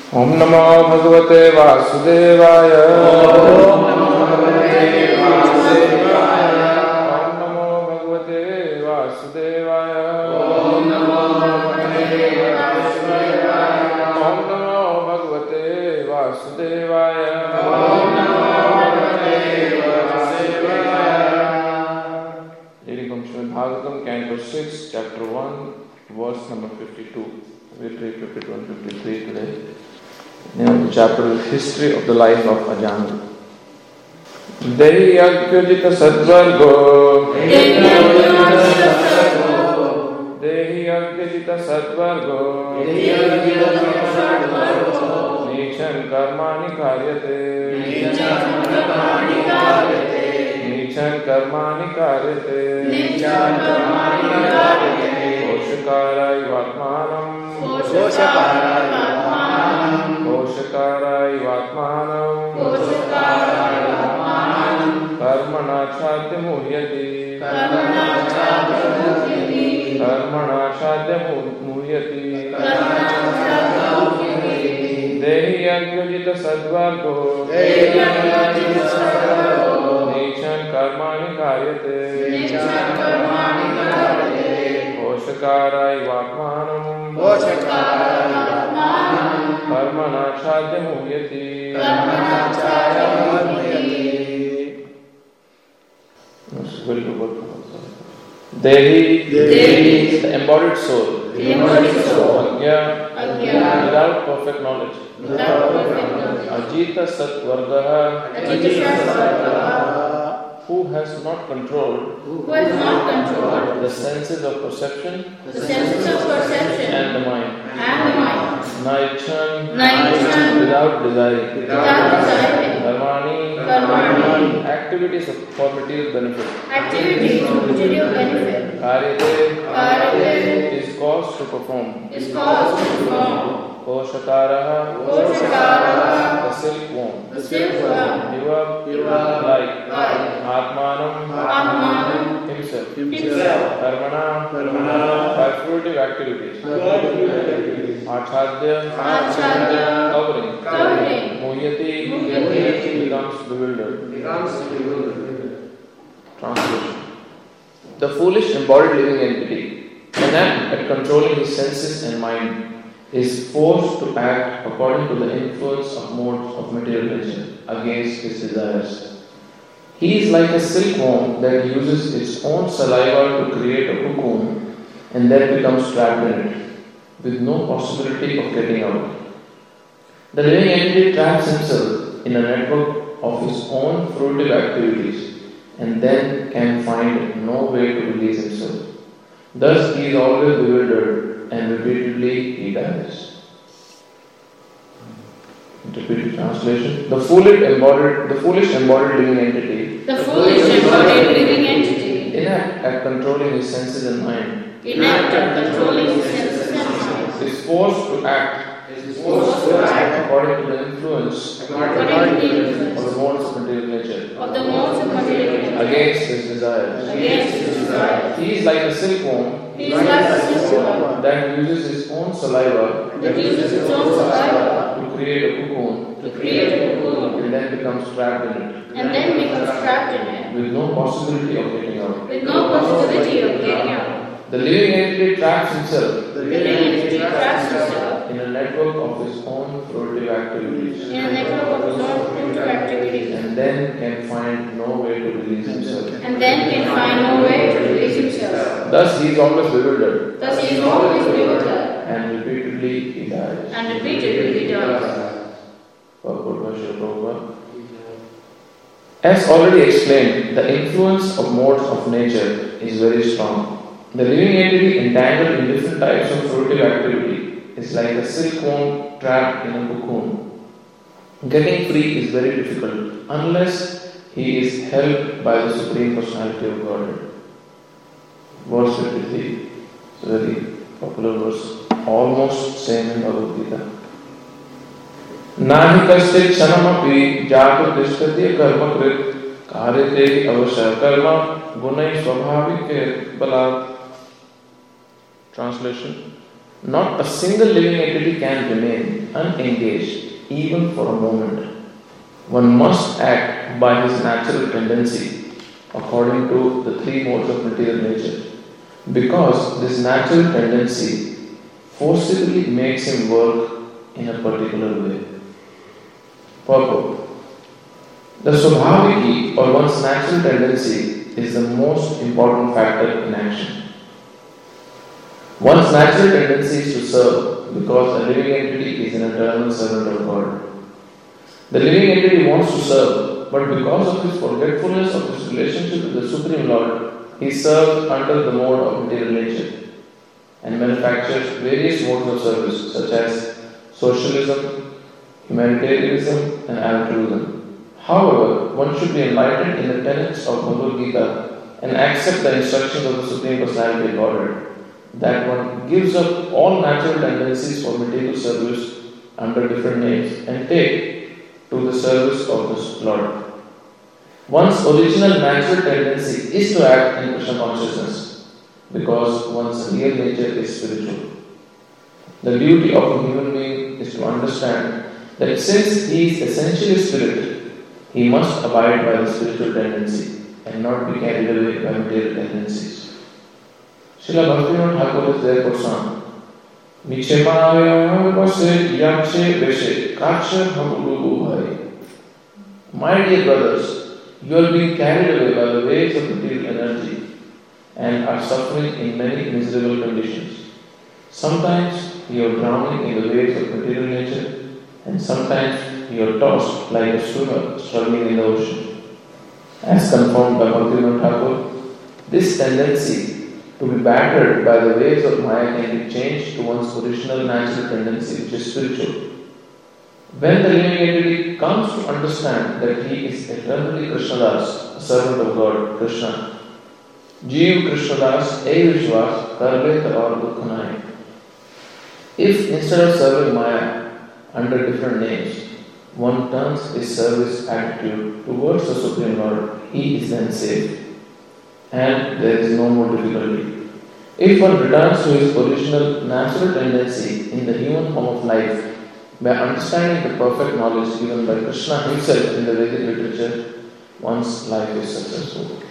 Om Namo Bhagavate Vasudevaya. Om Namo Bhagavate Vasudevaya. Om Namo Bhagavate Vasudevaya. Om Namo Bhagavate Vasudevaya. Om Namo Bhagavate Vasudevaya. Om Namo Bhagavate Vasudevaya. Reading from Srimad Bhagavatam, Canto 6, Chapter 1, verse number 52. We'll read 52 and 53 today. The name of the chapter is History of the Life of Ajahn. Dehi Agyojita Sadvargo. Dehi Agyojita Sadvargo. Nichan Karmani Karyate. Nichan Karmani Karyate. Koshakarai Vatmanam. Koshakarai Vatmanam. Karmana Chadya Muhyati. Karmana Chadya Muhyati. Dehi Agyojita Sadvargo. Nichan Karmani Karyate. Koshakarai Vatmanam. Karmana Chadya Muhyati. Very good word. Dehi is the embodied soul. Agya, without perfect knowledge. Ajita Satvargaha, who has not controlled the senses of perception and the mind. Naichan, without desiring. Karmani, activities for material benefit. Karyate, is caused to perform. Koshakaraha, the silk worm. Iva, like. Atmanam, himself. Karmana, by fruitive activities. Achadya, covering. Muhyati, becomes bewildered. Translation. The foolish embodied living entity, inept at controlling his senses and mind, is forced to act according to the influence of modes of material nature against his desires. He is like a silkworm that uses its own saliva to create a cocoon and then becomes trapped in it, with no possibility of getting out. The living entity traps himself in a network of his own fruitive activities and then can find no way to release himself. Thus he is always bewildered and repeatedly he dies. Repeated translation. The foolish embodied living entity. Inept at controlling his senses and mind. Is forced to act according to the influence of the modes of material nature against his desires. He is like a silkworm that uses his own saliva to create a cocoon and then becomes trapped in it with no possibility of getting out. The living entity traps himself in a network of his own fruitive activities and then can find no way to release himself. Thus he is always bewildered and repeatedly he dies. As already explained, the influence of modes of nature is very strong. The living entity entangled in different types of fruitive activity is like a silkworm trapped in a cocoon. Getting free is very difficult unless he is held by the Supreme Personality of Godhead. Verse 53, it's a very popular verse, almost same in Bhagavad Gita. Nahi kastit chanamapi jato dishtati karmakrit karite avasya karma gunai swabhavike balat. Translation. Not a single living entity can remain unengaged even for a moment. One must act by his natural tendency according to the three modes of material nature, because this natural tendency forcibly makes him work in a particular way. Purport. The Swabhaviki or one's natural tendency is the most important factor in action. One's natural tendency is to serve because a living entity is an eternal servant of God. The living entity wants to serve, but because of his forgetfulness of his relationship with the Supreme Lord, he serves under the mode of material nature and manufactures various modes of service such as socialism, humanitarianism, and altruism. However, one should be enlightened in the tenets of Bhagavad Gita and accept the instructions of the Supreme Personality of Godhead, that one gives up all natural tendencies for material service under different names and take to the service of the Lord. One's original natural tendency is to act in Krishna consciousness because one's real nature is spiritual. The duty of a human being is to understand that since he is essentially spirit, he must abide by the spiritual tendency and not be carried away by material tendencies. Srila Bhaktivinoda Thakur is therefore sung, Miche maya vase yakshe veshe kaksha bhagudu bhai. My dear brothers, you are being carried away by the waves of material energy and are suffering in many miserable conditions. Sometimes you are drowning in the waves of material nature, and sometimes you are tossed like a swimmer struggling in the ocean. As confirmed by Bhaktivinoda Thakur, this tendency to be battered by the waves of Maya can be changed to one's original natural tendency, which is spiritual. When the living entity comes to understand that he is eternally Krishnadas, a servant of God, Krishna, Jeev Krishnadas, E Vishwas, Karveta or Dukhanai. If instead of serving Maya under different names, one turns his service attitude towards the Supreme Lord, he is then safe, and there is no more difficulty. If one returns to his original natural tendency in the human form of life, by understanding the perfect knowledge given by Krishna himself in the Vedic literature, one's life is successful.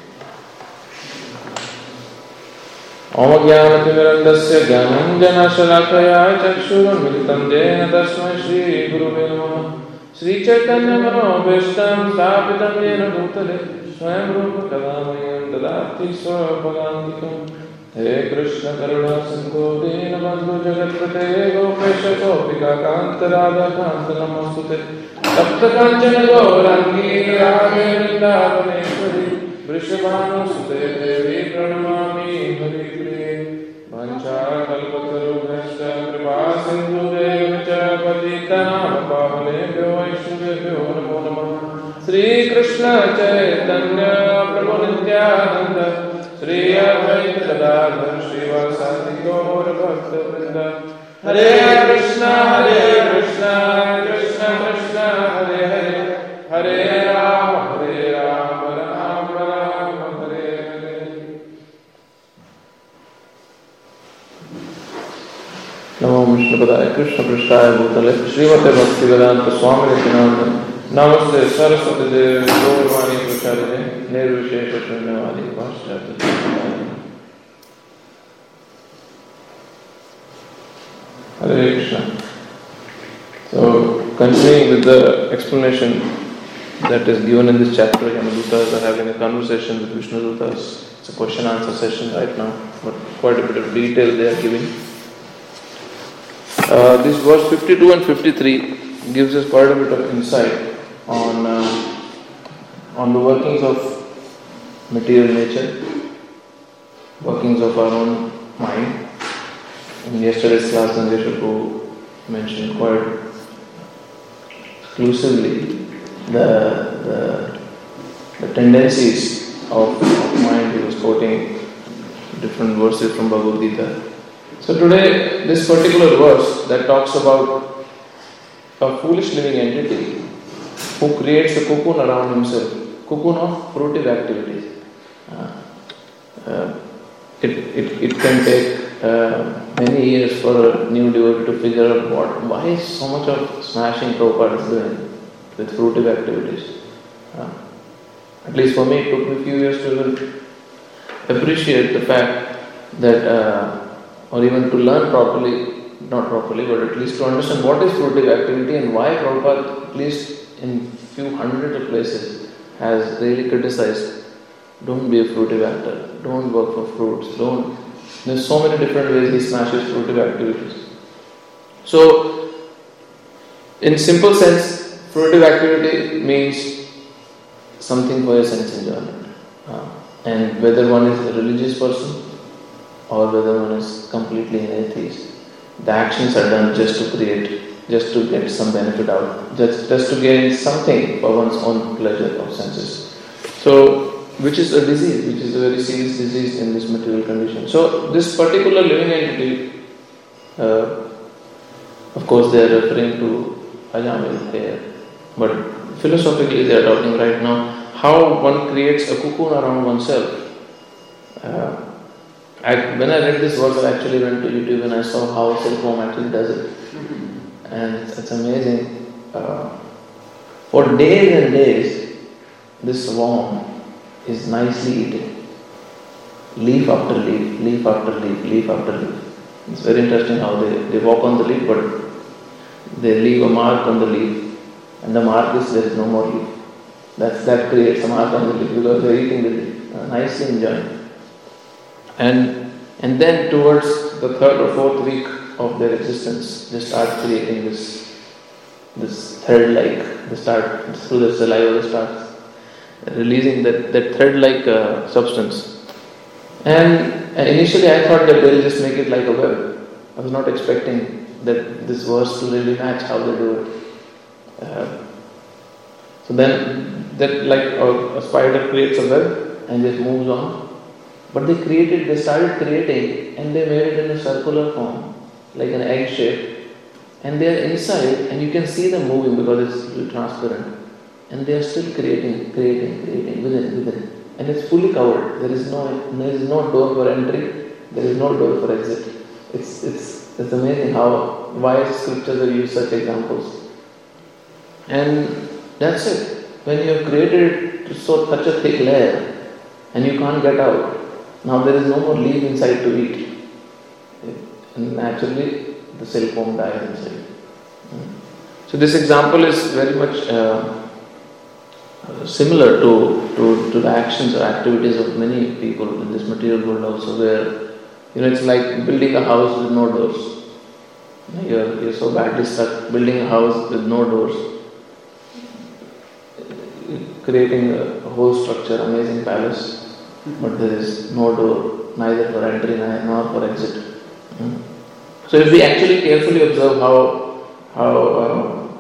Om Jnana-timirandasya Jnananjana-shalakaya Chakshurumilitam Jena Tasmai Shri Gurave Namaha Sri Chaitanya Manobhishtam Sthapitam Jena Bhutale Swayam Rupa Kadamayam Dadati Swabhagantikam He Krishna Karuna Sindhu Dina Bandhu Jagatpate Gopesha Gopika Kanta Radha Kanta Namastute Tapta Kanchana Gaurangi Radhe Vrindavaneshwari Vrishabhanu Sute Devi Pranamami Hari Priye Vancha Kalpataru Bhashta Kripa Sindhu Devacha Patitanam Pavanebhyo Vaishnavebhyo Namo Namah Sri Krishna Chaitanya Prabhu Nityananda Sri Advaita Gadadhar Srivasadi Gaur Bhakta Vrinda Hare Krishna Krishna Krishna Hare Hare Hare Rama Rama Rama Hare Hare. Namo Vishnupadaya Krishna Prasthaya Bhutale Srimate Bhaktivedanta Swami Nityananda Namaste Saraswati Devi Gaurvani Pracharine Nirvishesha Shunyavadi Paschatya. Hare Krishna. So, continuing with the explanation that is given in this chapter, Yamadutas are having a conversation with Vishnudutas. It's a question-answer session right now, but quite a bit of detail they are giving. This verse 52 and 53 gives us quite a bit of insight on the workings of material nature, workings of our own mind. In yesterday's class, Sanjay mentioned quite exclusively the tendencies of mind. He was quoting different verses from Bhagavad Gita. So today, this particular verse that talks about a foolish living entity who creates a cocoon around himself, cocoon of fruitive activities. It can take many years for a new devotee to figure out why so much of smashing Prabhupada is doing with fruitive activities. At least for me, it took me a few years to appreciate the fact that, or even to learn properly, not properly, but at least to understand what is fruitive activity and why Prabhupada, at least in few hundreds of places, has really criticized, don't be a fruitive actor, don't work for fruits, don't. There's so many different ways he smashes fruitive activities. So, in simple sense, fruitive activity means something for your sense enjoyment. And whether one is a religious person or whether one is completely an atheist, the actions are done just to get some benefit out, just to gain something for one's own pleasure of senses. So, which is a disease, which is a very serious disease in this material condition. So, this particular living entity, of course, they are referring to Ajamil here, but philosophically they are talking right now how one creates a cocoon around oneself. When I read this verse, I actually went to YouTube and I saw how silkworm actually does it. And it's amazing. For days and days, this worm is nicely eating. Leaf after leaf, leaf after leaf, leaf after leaf. It's very interesting how they walk on the leaf, but they leave a mark on the leaf. And the mark is there is no more leaf. That creates a mark on the leaf because they're eating the leaf, nicely enjoying. And then towards the third or fourth week of their existence, they start creating this thread-like. They start through the saliva. They start releasing that thread-like substance. And initially, I thought that they'll just make it like a web. I was not expecting that this verse to really match how they do it. So then, that like a spider creates a web and just moves on. But they started creating and they made it in a circular form, like an egg shape. And they are inside and you can see them moving because it's transparent. And they are still creating within. And it's fully covered. There is no door for entry, there is no door for exit. It's amazing why scriptures have used such examples. And that's it. When you have created it to such a thick layer and you can't get out, now there is no more leaf inside to eat. And naturally, the silkworm dies inside. So this example is very much similar to the actions or activities of many people in this material world also, where it's like building a house with no doors. You're so badly stuck building a house with no doors, creating a whole structure, amazing palace, but there is no door, neither for entry nor for exit. So if we actually carefully observe how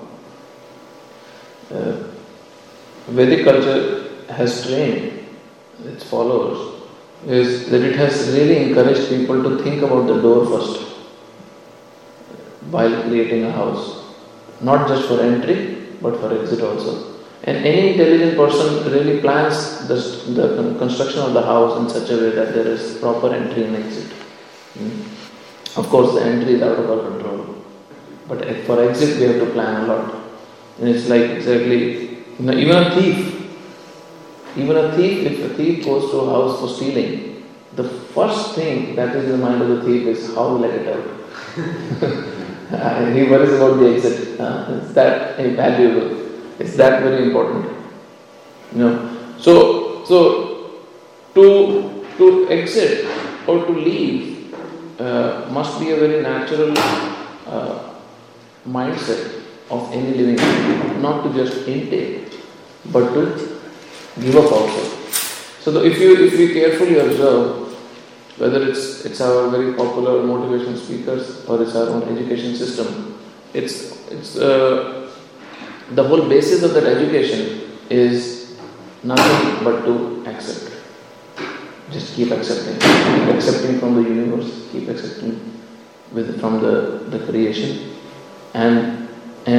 Vedic culture has trained its followers, is that it has really encouraged people to think about the door first while creating a house, not just for entry but for exit also. And any intelligent person really plans the construction of the house in such a way that there is proper entry and exit. Of course, the entry is out of our control, but for exit we have to plan a lot. And it's like exactly, even a thief, if a thief goes to a house for stealing, the first thing that is in the mind of the thief is how will I get out? He worries about the exit. It's that valuable. It's that very important. So to exit or to leave must be a very natural mindset of any living being, not to just intake, but to give up also. So if we carefully observe, whether it's our very popular motivation speakers or it's our own education system, it's the whole basis of that education is nothing but to accept. Just keep accepting from the universe, keep accepting from the creation, and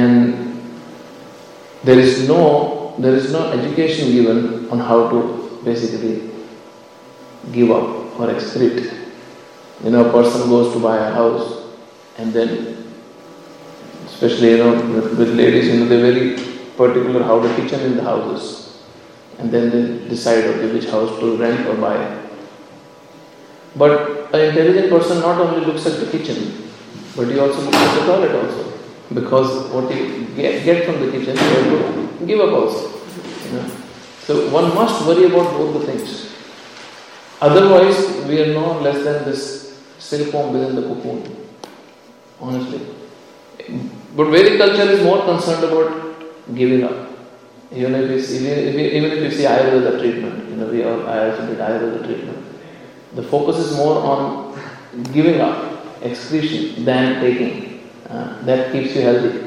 there is no education given on how to basically give up or excrete A person goes to buy a house, and then, especially with ladies, they're very particular how the kitchen in the house is, and then they decide which house to rent or buy. But an intelligent person not only looks at the kitchen, but he also looks at the toilet also, because what he get from the kitchen, he has to give up also. So one must worry about both the things. Otherwise, we are no less than this silkworm within the cocoon. Honestly. But Vedic culture is more concerned about giving up. Even if you see Ayurveda treatment, I also did Ayurveda treatment. The focus is more on giving up, excretion, than taking. That keeps you healthy.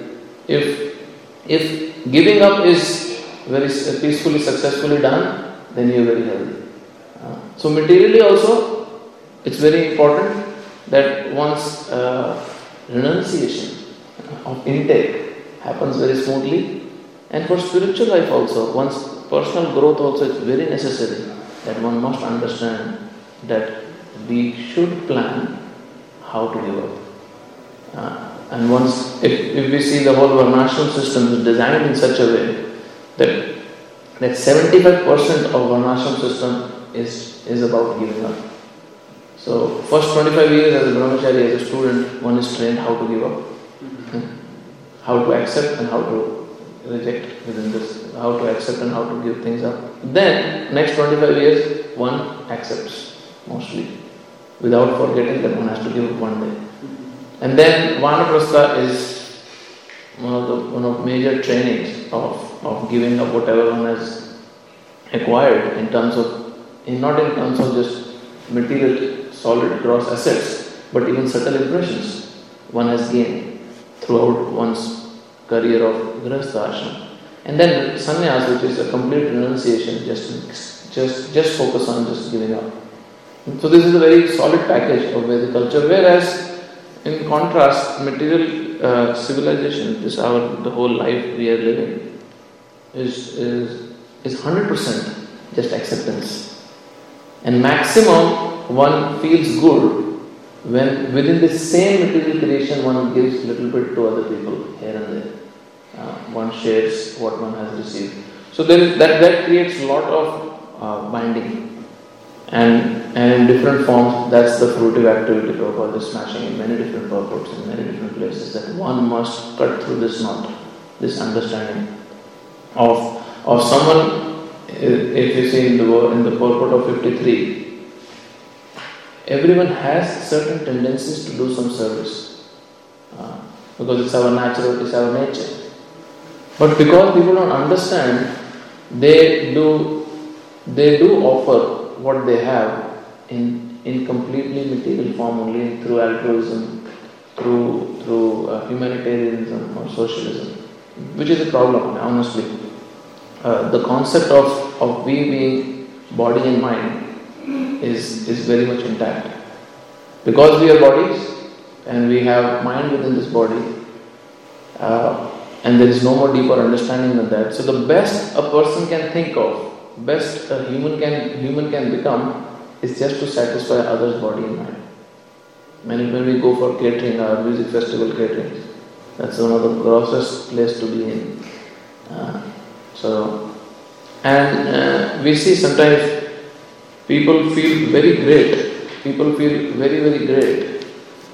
If giving up is very peacefully, successfully done, then you are very healthy. So materially also, it's very important that one's renunciation of intake happens very smoothly. And for spiritual life also, one's personal growth also is very necessary, that one must understand that we should plan how to give up. And once, if we see the whole Varnashram system is designed in such a way that 75% of Varnashram system is about giving up. So first 25 years as a brahmachari, as a student, one is trained how to give up, how to accept and how to reject within this, how to accept and how to give things up. Then next 25 years, one accepts mostly, without forgetting that one has to give up one day. And then Vanaprastha is one of major trainings of giving up whatever one has acquired not in terms of just material, solid, gross assets, but even subtle impressions one has gained throughout one's career of Grihastha ashram. And then sannyas, which is a complete renunciation, just focus on just giving up. So this is a very solid package of Vedic culture, whereas in contrast, material civilization, the whole life we are living, is 100% just acceptance. And maximum one feels good when within the same material creation one gives little bit to other people here and there. One shares what one has received. So that creates a lot of binding. And in different forms, that's the fruitive activity Prabhupada is smashing in many different purports, in many different places, that one must cut through this knot, this understanding of someone. If you see in the purport of 53, everyone has certain tendencies to do some service, because it's our natural, it's our nature. But because people don't understand, they do offer what they have in completely material form only, through altruism, through humanitarianism or socialism, which is a problem, honestly. The concept of we being body and mind is very much intact. Because we are bodies and we have mind within this body, and there is no more deeper understanding than that. So the best a person can think of, best a human can become, is just to satisfy others' body and mind. When we go for catering, our music festival catering, that's one of the grossest place to be in. We see sometimes people feel very great. People feel very, very great.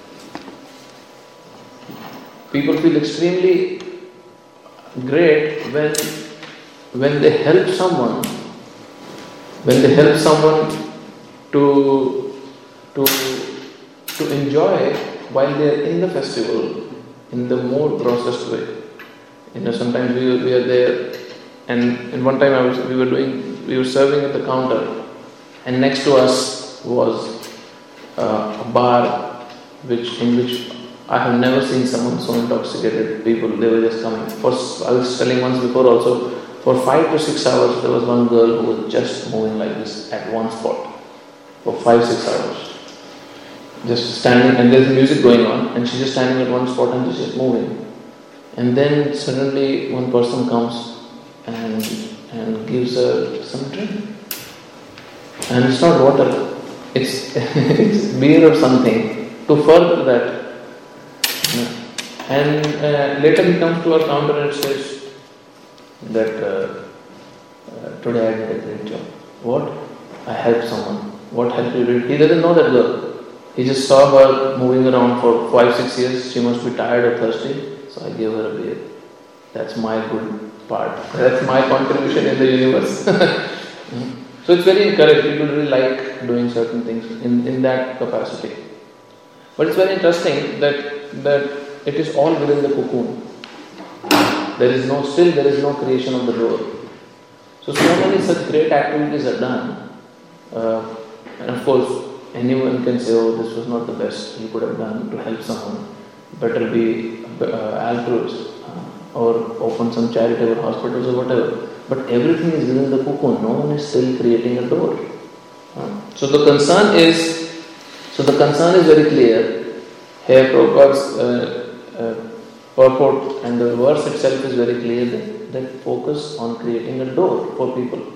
People feel extremely great when they help someone. When they help someone to enjoy while they are in the festival in the more grossest way. Sometimes we are there, and one time we were serving at the counter, and next to us was a bar in which I have never seen someone so intoxicated. People, they were just coming. I was telling once before also, for 5 to 6 hours there was one girl who was just moving like this at one spot for 5-6 hours. Just standing, and there's music going on, and she's just standing at one spot and she's just moving. And then suddenly one person comes and gives her some drink. And it's not water. it's beer or something to further that. And later he comes to our counter and says that today I did a great job. What? I helped someone. What help you did? He doesn't know that girl. He just saw her moving around for 5-6 years. She must be tired or thirsty. So I gave her a beer. That's my good part. That's my contribution in the universe. So it's very encouraging. People really like doing certain things in that capacity. But it's very interesting that it is all within the cocoon. There is no creation of the door. So many such great activities are done. And of course, anyone can say, oh, this was not the best you could have done to help someone. Better be altruist or open some charitable hospitals or whatever. But everything is within the cocoon. No one is still creating a door. So the concern is very clear. Here Prabhupada's purport and the verse itself is very clear that focus on creating a door for people.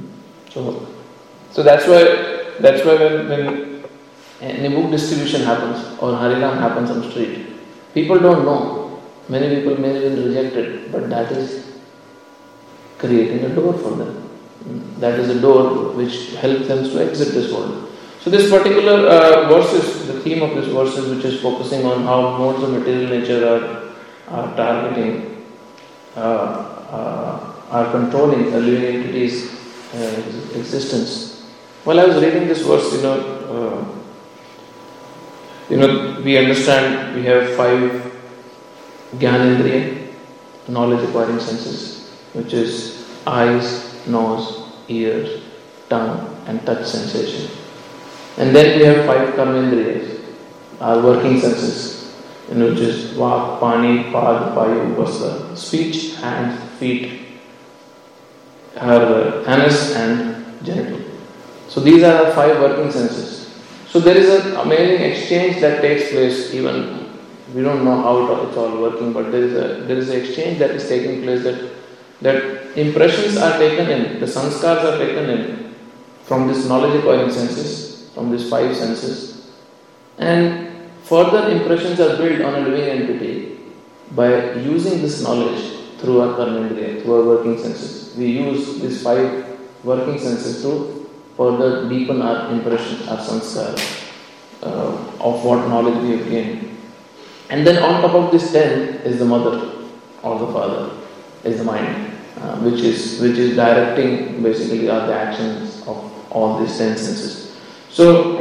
So that's why when any book distribution happens or Harinam happens on the street, people don't know. Many people may have been rejected, but that is creating a door for them. That is a door which helps them to exit this world. So this particular verses, the theme of this verses, which is focusing on how modes of material nature are targeting, are controlling a living entity's existence. While I was reading this verse, we understand we have 5 Gyanendriya, knowledge acquiring senses, which is eyes, nose, ears, tongue and touch sensation. And then we have 5 Karmendriyas, our working senses, which is Vak, Pani, Pad, Payu, Vasa, speech, hands, feet, her anus and genital. So these are our 5 working senses. So there is an amazing exchange that takes place. Even we don't know how it's all working, but there is an exchange that is taking place that impressions are taken in, the sanskars are taken in from this knowledge acquiring senses, from these 5 senses, and further impressions are built on a living entity by using this knowledge through our karmendriya, through our working senses. We use these 5 working senses to further deepen our impressions, our sanskar of what knowledge we have gained. And then on top of this 10 is the mother or the father, is the mind, which is directing basically the actions of all these 10 senses. So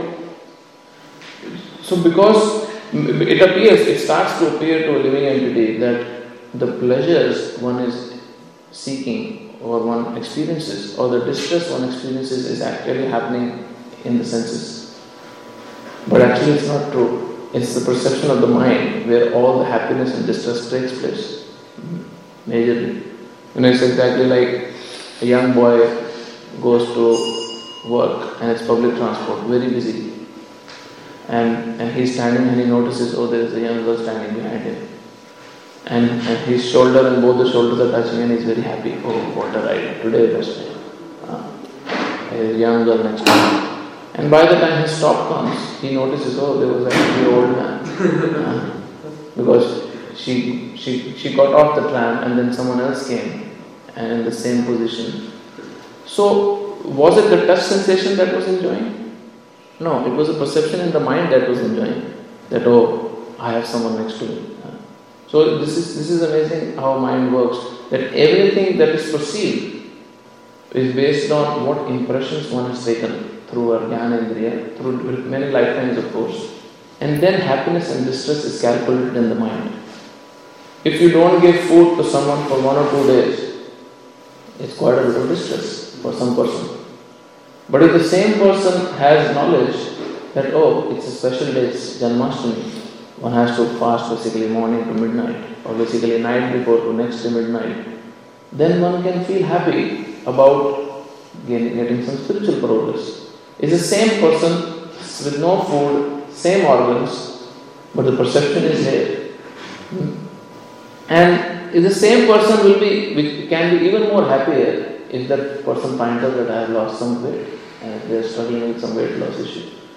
because it starts to appear to a living entity that the pleasures one is seeking or one experiences or the distress one experiences is actually happening in the senses. But actually it's not true. It's the perception of the mind where all the happiness and distress takes place. Majorly. It's exactly like a young boy goes to work and it's public transport, very busy. And he's standing and he notices, oh, there is a young girl standing behind him. And his shoulder and both the shoulders are touching and he's very happy. Oh, what a ride. Today best day. A young girl next to him. And by the time his stop comes, he notices, oh, there was actually an old man. Because she got off the tram and then someone else came and in the same position. So, was it the touch sensation that was enjoying? No, it was a perception in the mind that was enjoying. That, oh, I have someone next to me. So this is amazing how mind works. That everything that is perceived is based on what impressions one has taken through our Gyanendriya, through many lifetimes of course. And then happiness and distress is calculated in the mind. If you don't give food to someone for 1 or 2 days, it's quite a bit of distress for some person. But if the same person has knowledge that, oh, it's a special day, it's Janmashtami, one has to fast basically morning to midnight, or basically night before to next to midnight, then one can feel happy about getting some spiritual progress. It's the same person with no food, same organs, but the perception is there. And the same person can be even more happier if that person finds out that I have lost some weight and they are struggling with some weight loss issue.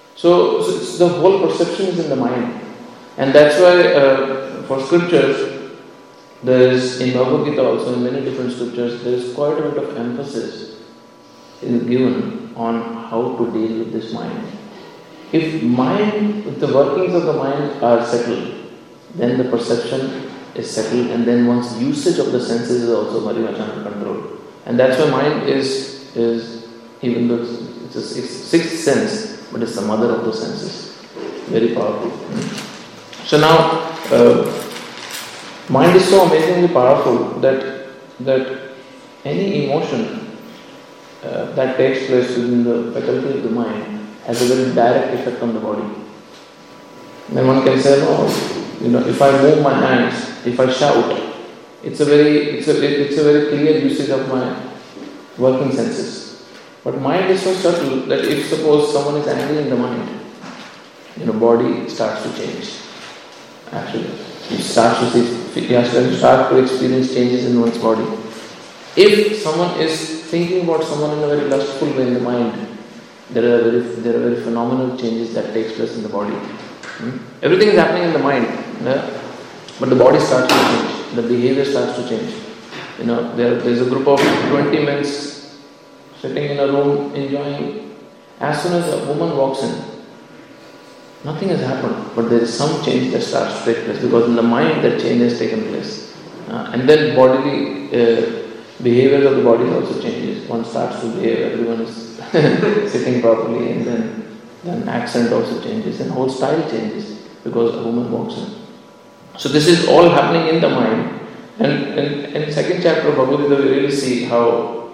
So it's the whole perception is in the mind. And that's why for scriptures, there is in Bhagavad Gita also, in many different scriptures, there is quite a bit of emphasis given on how to deal with this mind. If the workings of the mind are settled, then the perception is settled, and then one's usage of the senses is also very much under control. And that's why mind is even though it's a sixth sense, but it's the mother of the senses. Very powerful. So now, mind is so amazingly powerful that any emotion that takes place within the faculty of the mind has a very direct effect on the body. Then one can say, no, if I move my hands, if I shout, it's a very clear usage of my working senses. But mind is so subtle that if suppose someone is angry in the mind, body starts to change. Actually, he has to start to experience changes in one's body. If someone is thinking about someone in a very lustful way in the mind, there are very phenomenal changes that takes place in the body. Everything is happening in the mind, but the body starts to change. The behavior starts to change. There's a group of 20 men sitting in a room enjoying. As soon as a woman walks in, nothing has happened, but there is some change that starts to take place because in the mind that change has taken place. And then bodily behavior of the body also changes. One starts to behave, everyone is sitting properly, and then accent also changes, and whole style changes because a woman walks in. So this is all happening in the mind. And in second chapter of Bhagavad Gita, we really see how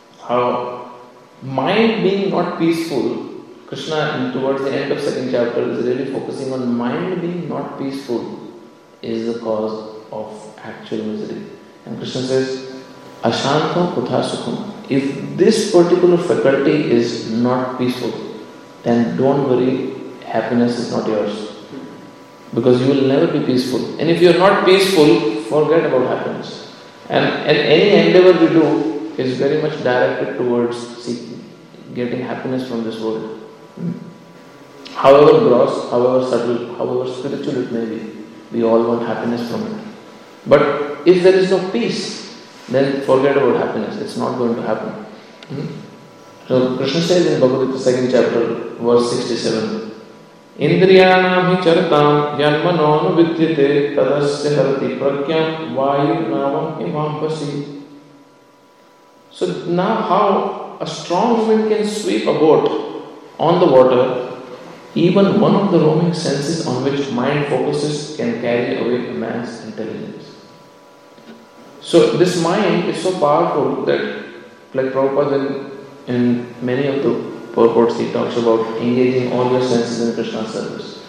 mind being not peaceful, Krishna towards the end of second chapter is really focusing on mind being not peaceful is the cause of actual misery. And Krishna says, Ashanto kutha sukham. If this particular faculty is not peaceful, then don't worry, happiness is not yours. Because you will never be peaceful. And if you are not peaceful, forget about happiness. And any endeavor we do is very much directed towards getting happiness from this world. However gross, however subtle, however spiritual it may be, we all want happiness from it. But if there is no peace, then forget about happiness. It's not going to happen. So Krishna says in Bhagavad Gita, second chapter, verse 67, Indriyanam hi charatam yanmano vidyate tadasya harati pragyam vayu navam imampasi. So now how a strong wind can sweep a boat on the water, even one of the roaming senses on which mind focuses can carry away a man's intelligence. So this mind is so powerful that, like Prabhupada in many of the purports he talks about engaging all your senses in Krishna's service.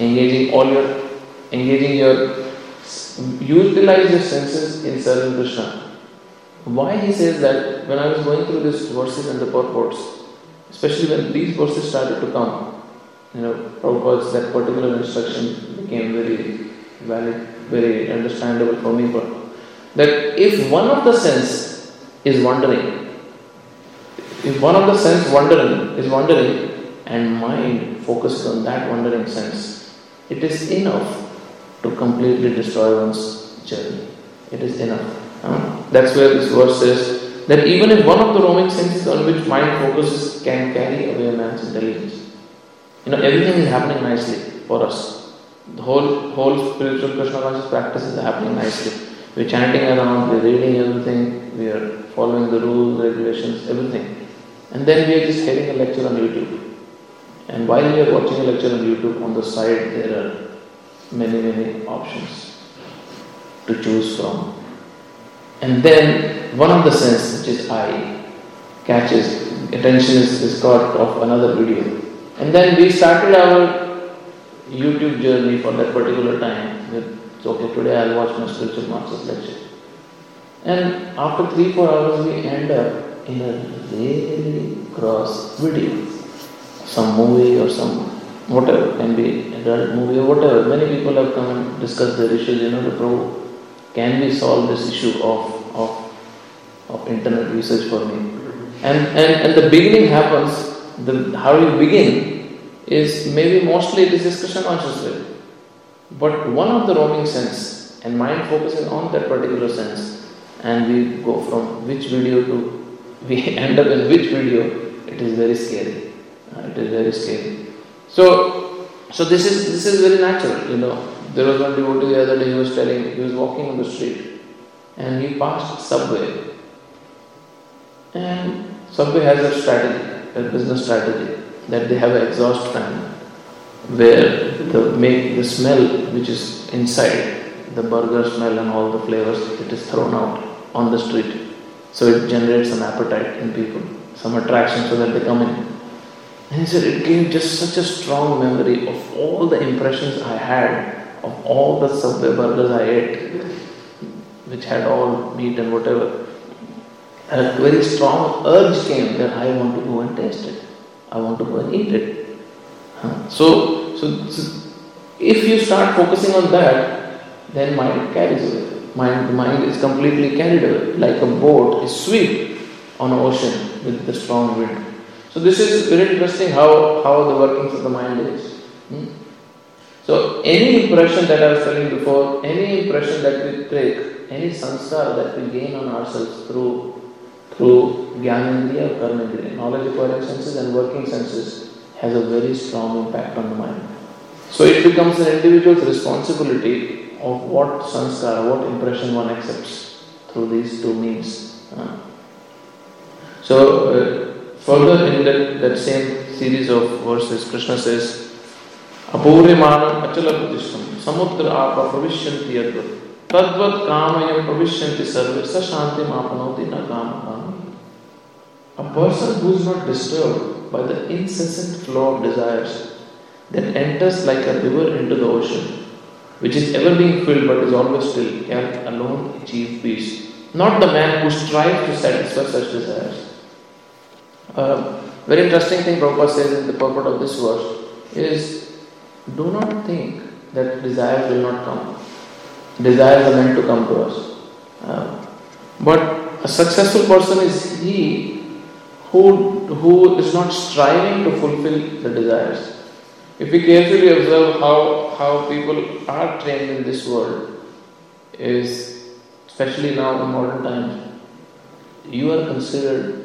Utilize your senses in serving Krishna. Why he says that? When I was going through these verses and the purports, especially when these verses started to come, Prabhupada's that particular instruction became very valid, very understandable for me. That if one of the sense is wandering, is wandering and mind focused on that wandering sense, it is enough to completely destroy one's journey. It is enough. That's where this verse says that even if one of the roaming senses on which mind focuses can carry away a man's intelligence. Everything is happening nicely for us. The whole spiritual Krishna conscious practice is happening nicely. We're chanting around, we're reading everything, we are following the rules, regulations, everything. And then we are just hearing a lecture on YouTube. And while we are watching a lecture on YouTube, on the side there are many options to choose from. And then one of the sense, which is eye, catches, attention is caught of another video. And then we started our YouTube journey for that particular time. Okay, today I'll watch my spiritual master's lecture. And after 3-4 hours we end up in a really gross video. Some movie or some whatever, can be adult movie or whatever. Many people have come and discussed their issues, can we solve this issue of internet usage for me? And the beginning happens, how you begin is maybe mostly it is this Krishna consciousness. But one of the roaming sense and mind focuses on that particular sense, and we go from which video to we end up in which video, it is very scary. It is very scary. So this is very natural, There was one devotee the other day, he was telling, he was walking on the street and he passed Subway. And Subway has a strategy, a business strategy, that they have an exhaust fan where the smell which is inside, the burger smell and all the flavors, it is thrown out on the street. So it generates some appetite in people, some attraction so that they come in. And he said it gave just such a strong memory of all the impressions I had of all the Subway burgers I ate, which had all meat and whatever. A very strong urge came that I want to go and taste it. I want to go and eat it. So if you start focusing on that, then mind carries away. The mind is completely carried away, like a boat is swept on an ocean with the strong wind. So this is very interesting how the workings of the mind is. So any impression that I was telling before, any impression that we take, any sanskar that we gain on ourselves through Jnanendriya or Karmendriya, knowledge acquiring senses and working senses, has a very strong impact on the mind. So it becomes an individual's responsibility of what sanskar, what impression one accepts through these two means. Further in that same series of verses, Krishna says, Apuryamanam achalapratishtam samudra apa pravishyanti yadvat tadvat kamayam pravishyanti sarve sa shantim apanoti na kama. A person who is not disturbed by the incessant flow of desires that enters like a river into the ocean, which is ever being filled but is always still, can alone achieve peace. Not the man who strives to satisfy such desires. Very interesting thing Prabhupada says in the purport of this verse is, do not think that desires will not come. Desires are meant to come to us. But a successful person is he who is not striving to fulfill the desires. If we carefully observe how people are trained in this world, is especially now in modern times, you are considered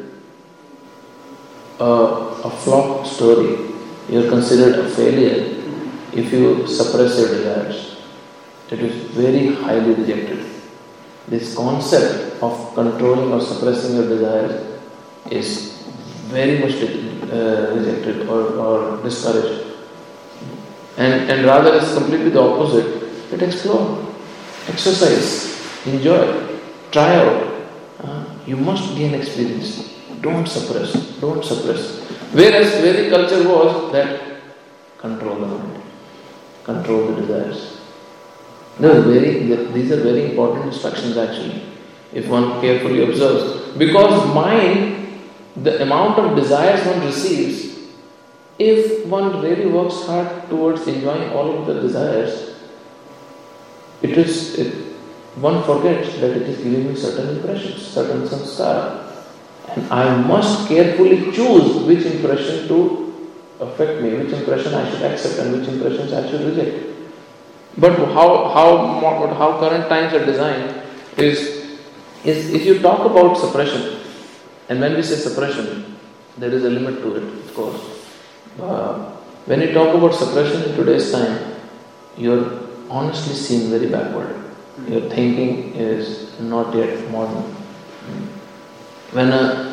a flop story. You are considered a failure if you suppress your desires. It is very highly rejected. This concept of controlling or suppressing your desires is very much rejected or discouraged. And rather it's completely the opposite. But explore, exercise, enjoy, try out. You must gain experience. Don't suppress. Whereas Vedic culture was that control the mind, control the desires. These are very important instructions actually, if one carefully observes. Because mind, the amount of desires one receives, if one really works hard towards enjoying all of the desires, one forgets that it is giving me certain impressions, certain samskara. And I must carefully choose which impression to affect me, which impression I should accept and which impressions I should reject. But how current times are designed is if you talk about suppression, and when we say suppression, there is a limit to it, of course. When you talk about suppression in today's time, you're honestly seen very backward. Your thinking is not yet modern. When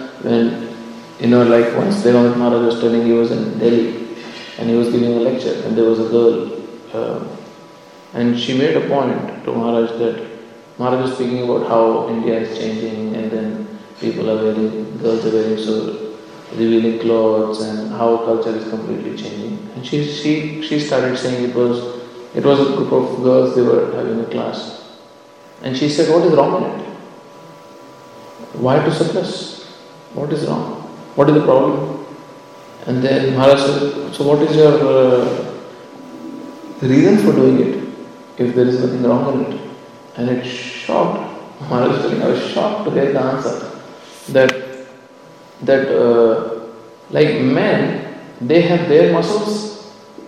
like once Devamit Maharaj was telling, he was in Delhi and he was giving a lecture and there was a girl and she made a point to Maharaj that Maharaj was speaking about how India is changing and then girls are wearing so revealing clothes and how culture is completely changing. And she started saying it was a group of girls, they were having a class. And she said, what is wrong in it? Why to suppress? What is wrong? What is the problem? And then Maharaj said, so what is your reason for doing it if there is nothing wrong in it? And it shocked. Maharaj was telling, I was shocked to get the answer. That like men, they have their muscles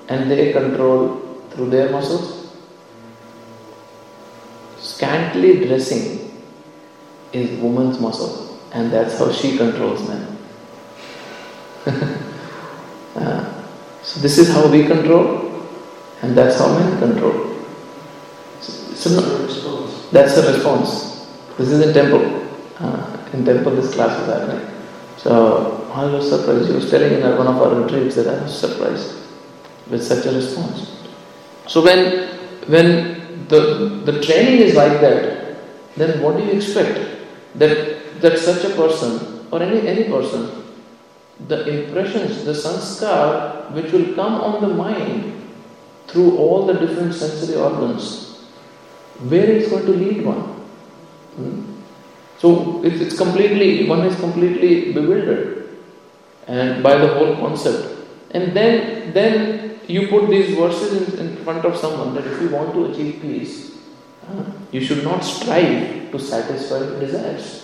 and they control through their muscles. Scantily dressing is woman's muscle, and that's how she controls men. So this is how we control, and that's how men control. That's the response. This is in temple. In temple this class is happening. So I was surprised. He was telling in one of our retreats that I was surprised with such a response. So when the training is like that, then what do you expect? That such a person or any person, the impressions, the sanskar which will come on the mind through all the different sensory organs, where it's going to lead one. So it's completely, one is completely bewildered and by the whole concept. And then you put these verses in front of someone that if you want to achieve peace, you should not strive to satisfy desires.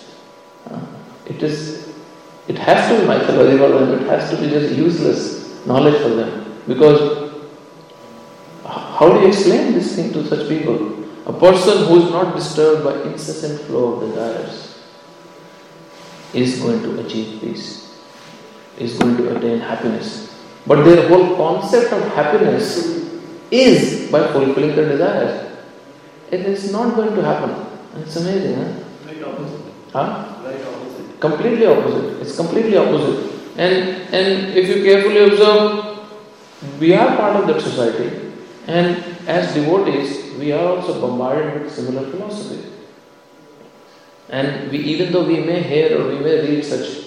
It has to be mythological and it has to be just useless knowledge for them. Because how do you explain this thing to such people? A person who is not disturbed by incessant flow of desires is going to achieve peace, is going to attain happiness. But their whole concept of happiness is by fulfilling their desires. It is not going to happen. It's amazing, huh? Right opposite. Huh? Right opposite. Completely opposite. It's completely opposite. And if you carefully observe, we are part of that society, and as devotees, we are also bombarded with similar philosophy. And even though we may hear or we may read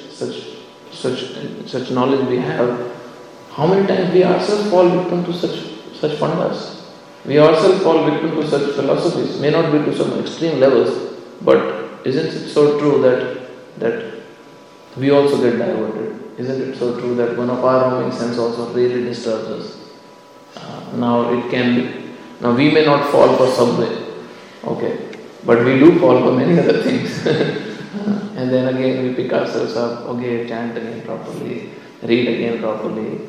such knowledge we have, how many times we ourselves fall victim to such fundas? We ourselves fall victim to such philosophies. May not be to some extreme levels, but isn't it so true that we also get diverted? Isn't it so true that one of our roaming sense also really disturbs us? Now we may not fall for subway, okay, but we do fall for many other things. And then again we pick ourselves up, okay, chant again properly, read again properly.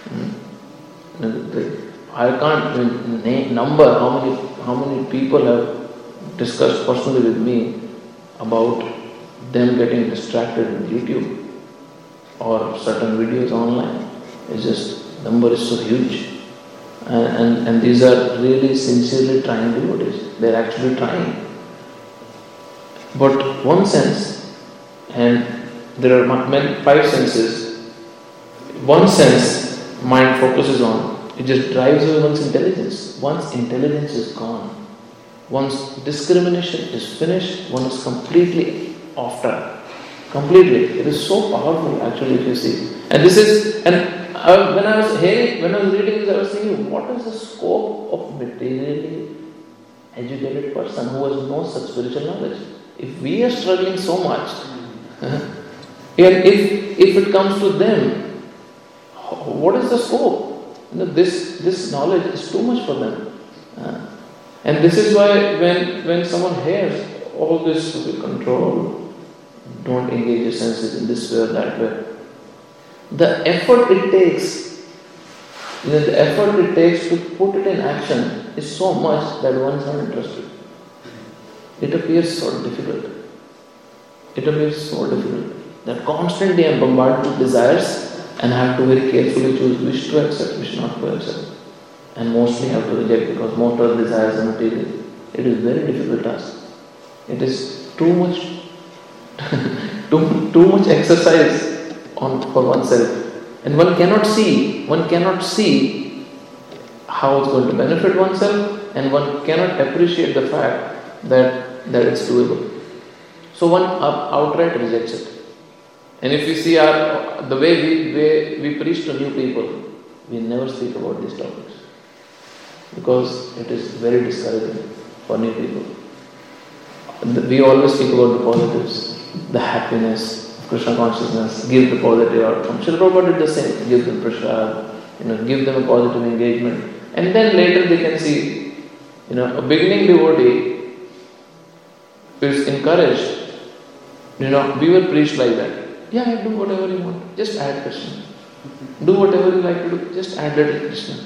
I can't number how many people have discussed personally with me about them getting distracted with YouTube or certain videos online. It's just, number is so huge. And these are really sincerely trying devotees. They're actually trying. But one sense, and there are 5 senses, one sense mind focuses on, it just drives away one's intelligence. Once intelligence is gone, one's discrimination is finished, one is completely off track. Completely. It is so powerful actually if you see. And this is, when I was reading this, I was thinking, what is the scope of materially educated person who has no such spiritual knowledge? If we are struggling so much, and if it comes to them, what is the scope? This knowledge is too much for them. And this is why when someone hears all this to be controlled, don't engage your senses in this way or that way, the effort it takes, to put it in action is so much that one is not interested. It appears so difficult. That constantly I am bombarded with desires and have to very carefully choose which to accept, which not to accept. And mostly have to reject because most of the desires are material. It is very difficult task. It is too much exercise for oneself. And one cannot see how it's going to benefit oneself, and one cannot appreciate the fact that it's doable. So one outright rejects it. And if you see the way we preach to new people, we never speak about these topics because it is very discouraging for new people. We always speak about the positives, the happiness of Krishna consciousness, give the positive outcome. Srila Prabhupada did the same, give them prasad, give them a positive engagement. And then later they can see, a beginning devotee is encouraged. We were preached like that. Yeah, do whatever you want. Just add Krishna. Do whatever you like to do. Just add little Krishna.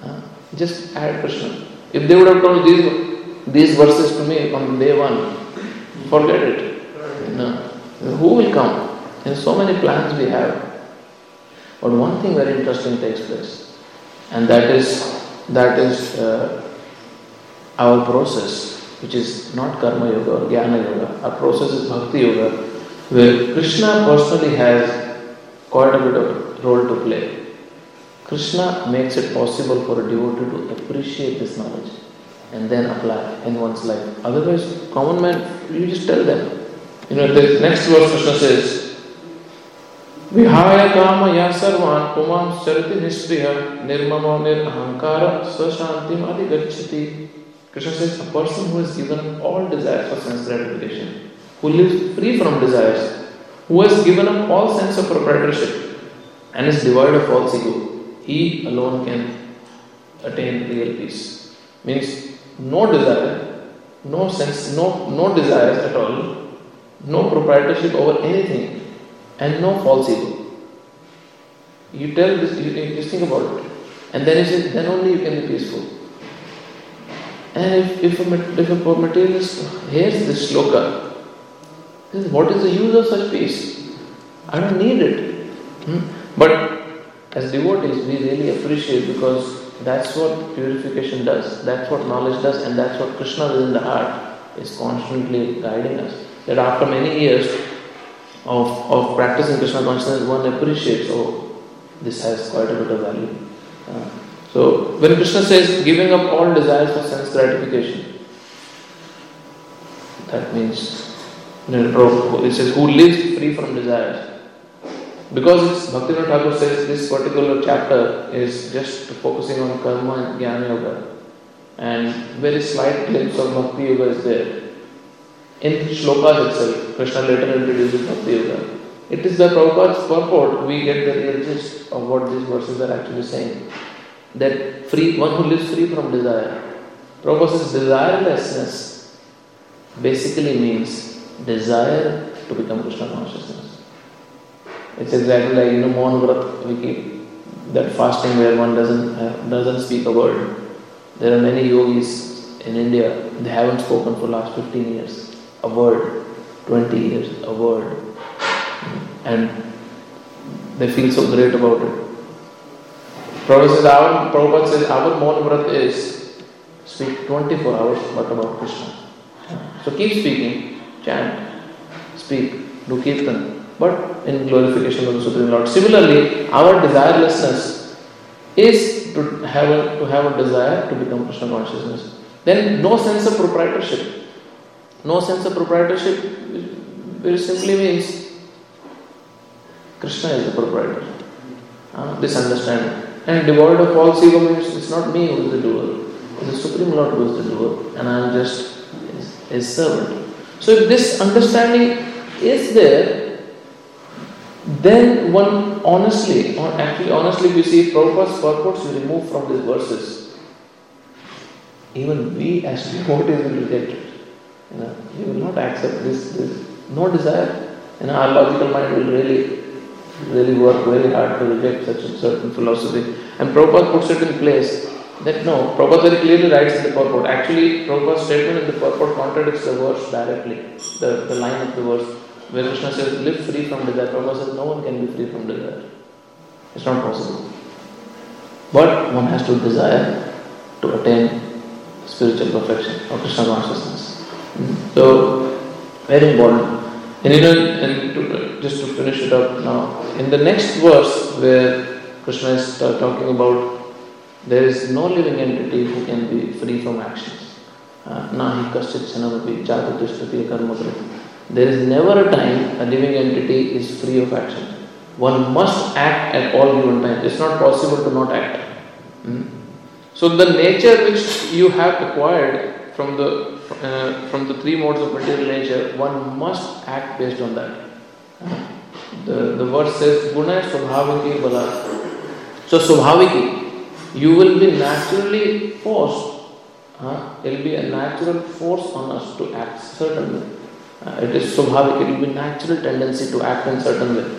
Just add Krishna. If they would have told these verses to me on day one, forget it. No. Who will come? There are so many plans we have. But one thing very interesting takes place, and that is our process, which is not karma yoga or jnana yoga. Our process is bhakti yoga, where Krishna personally has quite a bit of role to play. Krishna makes it possible for a devotee to appreciate this knowledge and then apply in one's life. Otherwise, common man, you just tell them. The next verse Krishna says, Vihaya kama ya sarvan pumam charati nispriya nirmamo nirahankara sashantim adhigacchati. Krishna says, a person who has given up all desires for sense gratification, who lives free from desires, who has given up all sense of proprietorship and is devoid of false ego, he alone can attain real peace. Means no desire, no sense, no desires at all, no proprietorship over anything, and no false ego. You tell this, you just think about it. And then he says, then only you can be peaceful. And if a materialist hears this shloka, he says, what is the use of such peace? I don't need it. But as devotees, we really appreciate, because that's what purification does, that's what knowledge does, and that's what Krishna is in the heart, is constantly guiding us. That after many years of practicing Krishna consciousness, one appreciates, this has quite a bit of value. So when Krishna says giving up all desires for sense gratification, that means it says who lives free from desires. Because Bhaktivinoda Thakur says this particular chapter is just focusing on karma and jnana yoga, and very slight glimpse of bhakti yoga is there. In shlokas itself, Krishna later introduces bhakti yoga. It is the Prabhupada's purport we get the real gist of what these verses are actually saying. That one who lives free from desire. Prabhupada says desirelessness basically means desire to become Krishna consciousness. It's exactly like Maun Vrat we keep, that fasting where one doesn't speak a word. There are many yogis in India, they haven't spoken for last 15 years. A word, 20 years, a word. And they feel so great about it. Prabhupada says our Maun Vrat is speak 24 hours but about Krishna. So keep speaking, chant, speak, do kirtan, but in glorification of the Supreme Lord. Similarly, our desirelessness is to have a desire to become Krishna consciousness. Then no sense of proprietorship. No sense of proprietorship very simply means Krishna is the proprietor. This understanding. And devoid of false ego means it's not me who is the doer. It's the Supreme Lord who is the doer, and I am just his servant. So if this understanding is there, then one honestly, if you see Prabhupada's purports you remove from these verses, even we as devotees will reject it. We will not accept this. No desire. Our logical mind will really work very hard to reject such a certain philosophy. And Prabhupada puts it in place that no, Prabhupada very clearly writes in the purport. Actually, Prabhupada's statement in the purport contradicts the verse directly, the line of the verse, where Krishna says, live free from desire. Prabhupada says, no one can be free from desire. It's not possible. But one has to desire to attain spiritual perfection or Krishna consciousness. So, very important. And just to finish it up now, in the next verse where Krishna is talking about there is no living entity who can be free from actions. Nahi kaschit chanamapi jatutishthati karmakriti. There is never a time a living entity is free of action. One must act at all given times. It's not possible to not act. So the nature which you have acquired from the three modes of material nature, one must act based on that. The verse says, Guna Swabhaviki Bala. So Swabhaviki, you will be naturally forced. It will be a natural force on us to act certain way. It is Swabhavik, it will be natural tendency to act in certain way.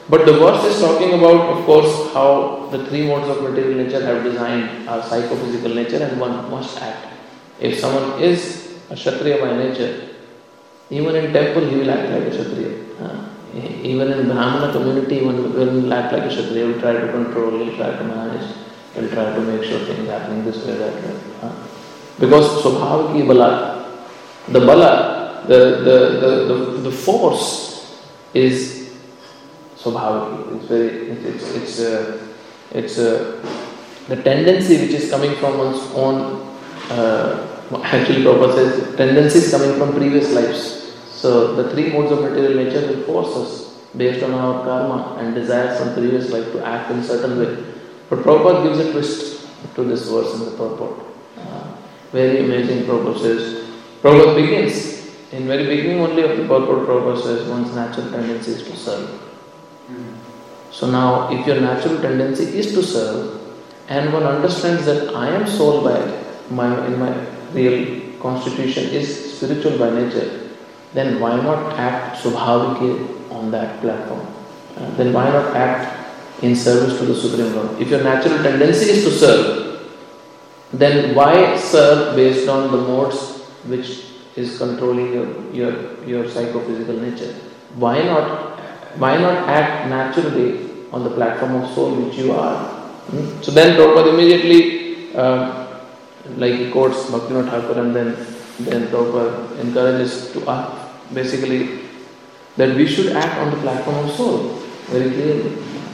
But the verse is talking about, of course, how the three modes of material nature have designed our psychophysical nature, and one must act. If someone is a Kshatriya by nature, even in temple he will act like a Kshatriya. Even in Brahmana community, one will act like a Kshatriya. He will try to control, he will try to manage, he will try to make sure things are happening this way, that way. Because Swabhav ki bala, the bala, the force is Swabhav ki. It's the tendency which is coming from one's own. Actually, Prabhupada says tendencies coming from previous lives. So the three modes of material nature will force us based on our karma and desires from previous life to act in a certain way. But Prabhupada gives a twist to this verse in the purport. Very amazing. Prabhupada begins, in very beginning only of the purport, Prabhupada says one's natural tendency is to serve. So now, if your natural tendency is to serve, and one understands that I am soul in my real constitution is spiritual by nature, then why not act Subhavike on that platform? Then why not act in service to the Supreme Lord? If your natural tendency is to serve, then why serve based on the modes which is controlling your psychophysical nature? Why not act naturally on the platform of soul which you are? So then Prabhupada immediately, like he quotes Bhaktivinoda Thakur, and then Prabhupada encourages to us basically that we should act on the platform of soul very clearly.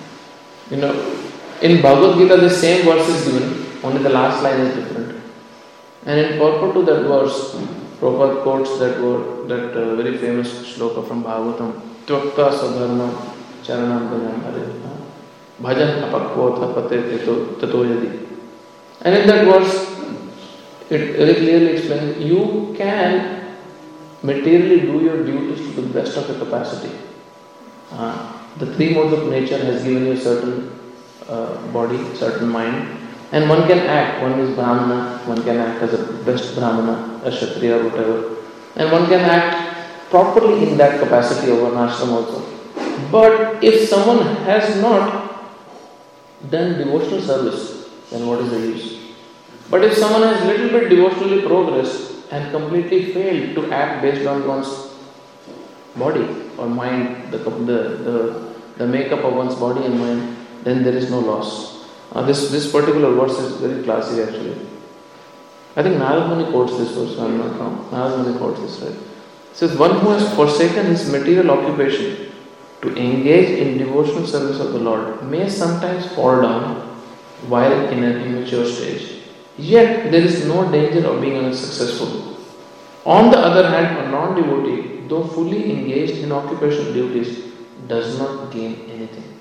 In Bhagavad Gita the same verse is given, only the last line is different. And in purport to that verse, Prabhupada quotes that very famous shloka from Bhagavatam, Tvakta Sadharma Charanam Bhajan Hare Bhajan Apakvotha Pate Tato Yadi. And in that verse, it very clearly explains you can materially do your duties to the best of your capacity. The three modes of nature has given you a certain body, certain mind, and one can act. One is Brahmana, one can act as a best Brahmana, a Kshatriya, whatever, and one can act properly in that capacity of an ashram also. But if someone has not done devotional service, then what is the use? But if someone has little bit devotionally progressed and completely failed to act based on one's body or mind, the makeup of one's body and mind, then there is no loss. This particular verse is very classy actually. I think Narad Muni quotes this verse, if I am not wrong. Narad Muni quotes this, right? It says, one who has forsaken his material occupation to engage in devotional service of the Lord may sometimes fall down while in an immature stage. Yet there is no danger of being unsuccessful. On the other hand, a non-devotee, though fully engaged in occupational duties, does not gain anything.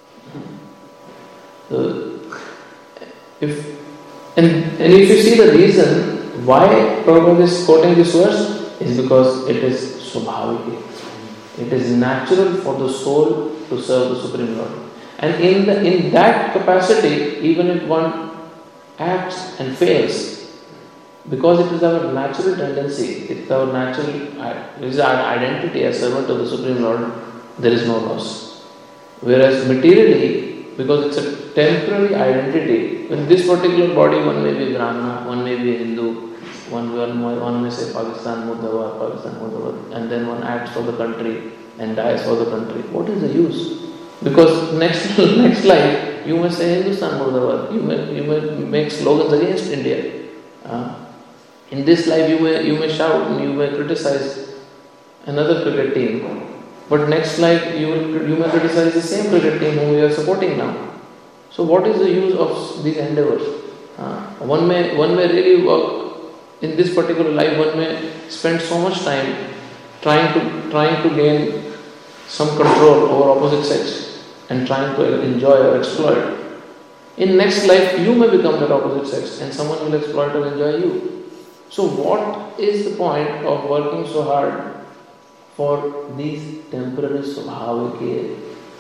If you see the reason why Prabhupada is quoting this verse, is because it is Swabhaviki. It is natural for the soul to serve the Supreme Lord. And in that capacity, even if one acts and fails, because it is our natural tendency, it is our identity as servant of the Supreme Lord, there is no loss. Whereas materially, because it's a temporary identity, in this particular body one may be Brahmana, one may be Hindu, one may say Pakistan Murdabad, and then one acts for the country and dies for the country. What is the use? Because next life you may say Hindustan Murdabad, you may make slogans against India. In this life you may shout and you may criticize another cricket team, but next life you may criticize the same cricket team whom you are supporting now. So what is the use of these endeavors? One may really work in this particular life. One may spend so much time trying to gain some control over opposite sex and trying to enjoy or exploit. In next life, you may become that opposite sex and someone will exploit or enjoy you. So what is the point of working so hard for these temporary swabhavike?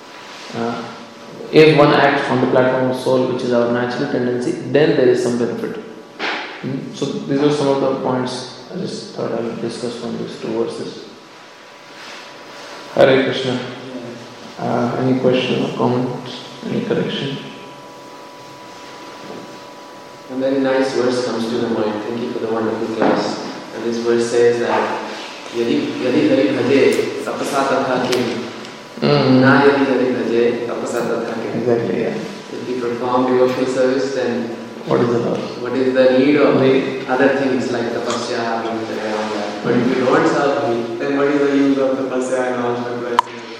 If one acts on the platform of soul, which is our natural tendency, then there is some benefit. So these are some of the points I just thought I would discuss from these two verses. Hare Krishna. Any question or comment? Any correction? A very nice verse comes to the mind. Thank you for the wonderful class. And this verse says that Yadi Hari Bhaje Tapasa Tatha Kim. Na Yadi Hari Bhaje Tapasa Tatha Kim. Exactly, yeah. If we perform devotional service, then what is the loss? What is the need of other things like tapasya and all that? But if you don't serve me, then what is the use of tapasya and all that?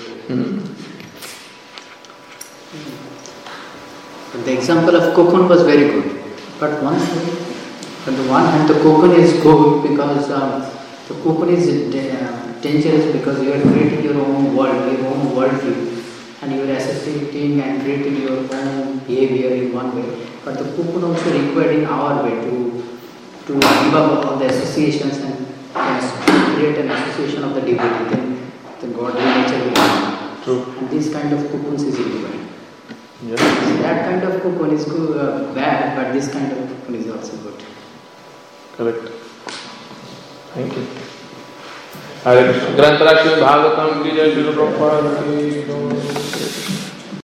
The example of cocoon was very good. But on the one hand, the cocoon is good because the cocoon is dangerous because you are creating your own worldview, and you are associating and creating your own behavior in one way. But the cocoon also required in our way to give up all the associations and create an association of the devotee. Then the godly nature will come. True. And this kind of cocoons is required. Yes. So that kind of cocoon is good, bad, but this kind of cocoon is also good. Correct. Thank you. Hare Krishna. Grantara Srimad Bhagavatam ki jai, Srila Prabhupada ki jai.